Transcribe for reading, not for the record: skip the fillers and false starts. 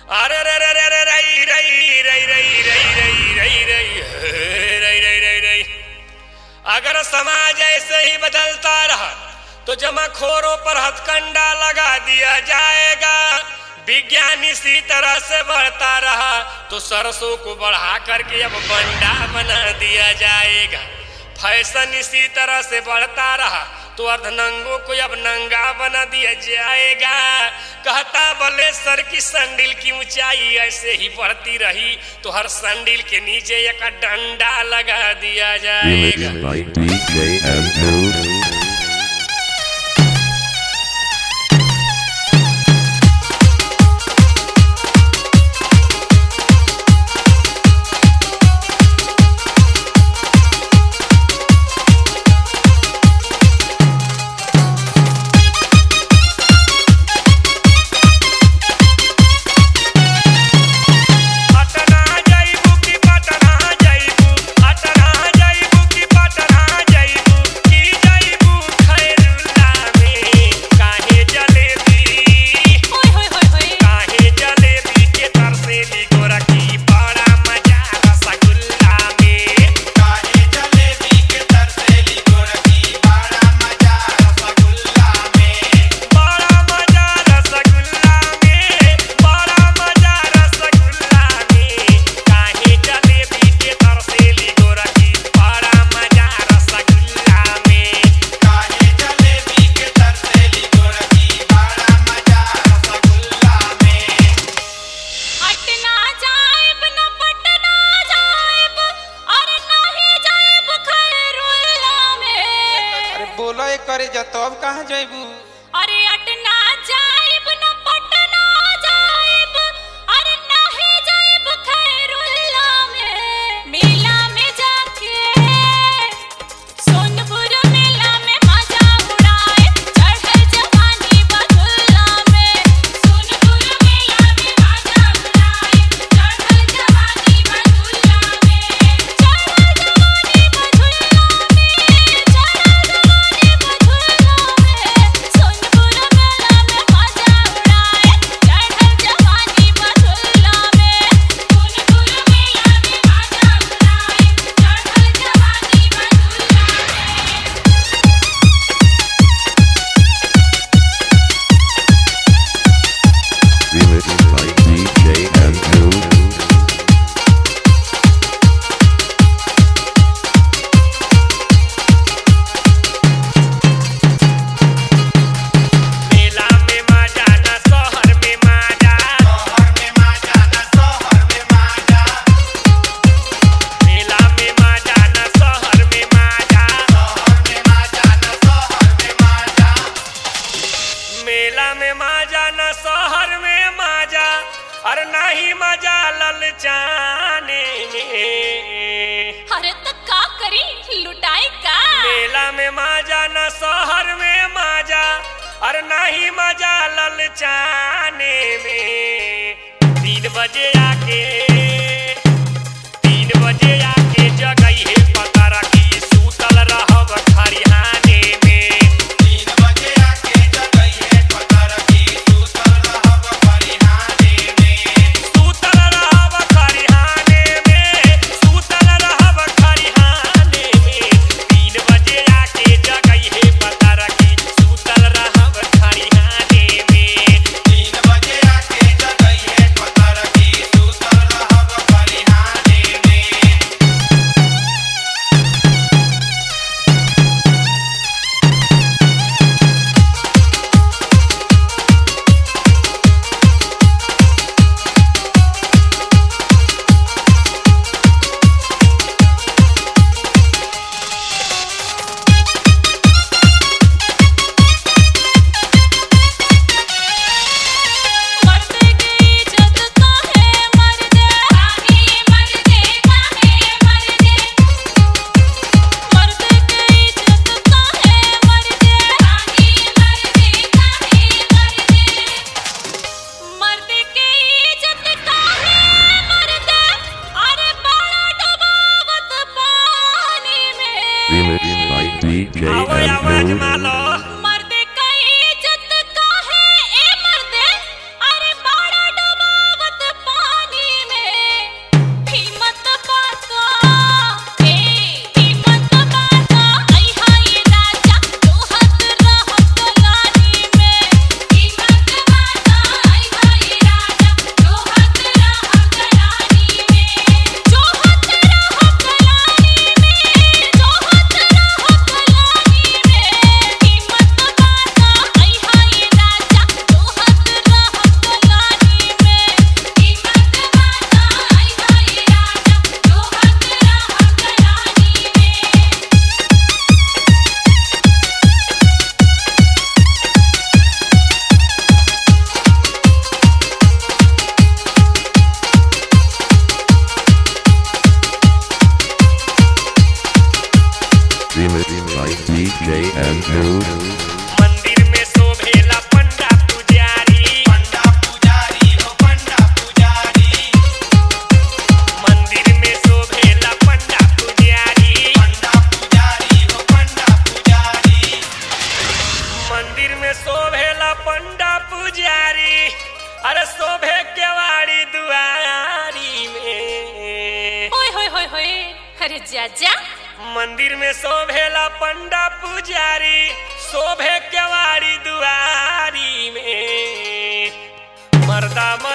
अरे रे रे रे रे रई रई रई रई रई रई रई रई रई रई रई। अगर समाज ऐसे ही बदलता रहा तो जमाखोरों पर हथकंडा लगा दिया जाएगा। विज्ञान इसी तरह से बढ़ता रहा तो सरसों को बढ़ा करके अब बंडा बना दिया जाएगा। फैशन इसी तरह से बढ़ता रहा तो अर्धनंगों को अब नंगा बना दिया जाएगा। कहता बलेसर की संडिल की ऊंचाई ऐसे ही बढ़ती रही तो हर संडिल के नीचे एक डंडा लगा दिया जाएगा। करे जा तब कहाँ जाइबू? अरे अटना जाइब न पटना जाइब, अरे नहीं जाइब खैरुल्ला में। मेला में जाके सोनपुर मेला में मजा उड़ाए, चढ़ल जवानी बधुल्ला में। सोनपुर मेला में मजा उड़ाए, चढ़ल जवानी बधुल्ला में। चढ़ल जवानी बधुल्ला में, चढ़ल जवानी बधुल्ला में। सोनपुर मेला में मजा उड़ाए, चढ़ल जवानी बधुल्ला में। सोनपुर मेला में मजा उड़ाए, चढ़ल जवानी Remixed by DJ M2. मेला में मजा न शहर में मजा, शहर में मजा ना शहर में मजा, मेला में मजा न शहर में मजा, शहर में मजा ना शहर में मजा। मेला में मजा न शहर में मजा, और नहीं मजा ललचाने में। अरे तो का करी, लुटाई का? मेला में मजा न शहर में मजा, और नहीं मजा ललचाने में। 3 बजे आके 3 बजे आके जगइहे पता रखी सूतल रहब खरिहाने में। 3 बजे आके जगइहे पता रखी सूतल रहब खरिहाने में। सूतल रहब खरिहाने में, सूतल रहब खरिहाने में। 3 बजे आके जगइहे पता रखी सूतल रहब खरिहाने में। 3 बजे आके जगइहे पता रखी सूतल रहब and Mood. मंदिर में शोभेला पंडा पुजारी, पंडा पुजारी हो पंडा पुजारी, मंदिर में शोभेला पंडा पुजारी, पंडा पुजारी हो पंडा पुजारी, मंदिर में शोभेला पंडा पुजारी, अरे शोभे केवाड़ी दुआरी में। ओए होए होए होए, अरे जा मंदिर में शोभेला पंडा पुजारी, शोभे केवाड़ी दुआरी में। मर्दा